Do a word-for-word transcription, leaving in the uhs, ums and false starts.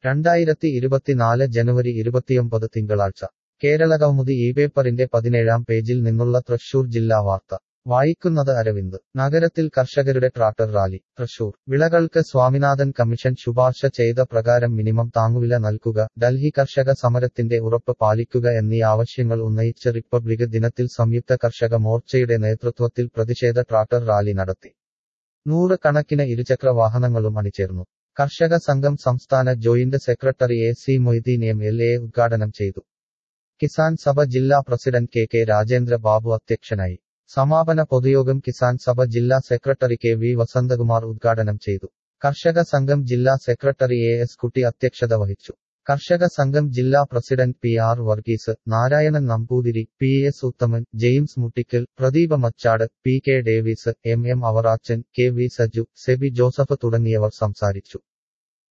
രണ്ടായിരത്തി ഇരുപത്തിനാല് ജനുവരി ഇരുപത്തിയൊമ്പത് തിങ്കളാഴ്ച കേരളകൗമുദി ഈ പേപ്പറിന്റെ പതിനേഴാം പേജിൽ നിന്നുള്ള തൃശൂർ ജില്ലാ വാർത്ത വായിക്കുന്നത് അരവിന്ദ്. നഗരത്തിൽ കർഷകരുടെ ട്രാക്ടർ റാലി. തൃശൂർ. വിളകൾക്ക് സ്വാമിനാഥൻ കമ്മീഷൻ ശുപാർശ ചെയ്ത പ്രകാരം മിനിമം താങ്ങുവില നൽകുക, ഡൽഹി കർഷക സമരത്തിന്റെ ഉറപ്പ് പാലിക്കുക എന്നീ ആവശ്യങ്ങൾ ഉന്നയിച്ച് റിപ്പബ്ലിക് ദിനത്തിൽ സംയുക്ത കർഷക മോർച്ചയുടെ നേതൃത്വത്തിൽ പ്രതിഷേധ ട്രാക്ടർ റാലി നടത്തി. നൂറ് കണക്കിന് ഇരുചക്ര വാഹനങ്ങളും അണിചേർന്നു. കർഷക സംഘം സംസ്ഥാന joint secretary A C Moideen M L A ഉദ്ഘാടനം ചെയ്തു. കിസാൻ സഭ ജില്ലാ president K K Rajendra Babu അധ്യക്ഷനായി. സമാപന പൊതുയോഗം കിസാൻ സഭ ജില്ലാ സെക്രട്ടറി കെ വി വസന്തകുമാർ ഉദ്ഘാടനം ചെയ്തു. കർഷക സംഘം ജില്ലാ സെക്രട്ടറി എ എസ് കുട്ടി അധ്യക്ഷത വഹിച്ചു. കർഷക സംഘം ജില്ലാ president P R Varghese, Narayanan Namboothiri, P S Uthaman, James Muttikkal, Pradeepa Machad, P K Davis, M M Avarachan, K V Saju, Seby Joseph തുടങ്ങിയവർ സംസാരിച്ചു.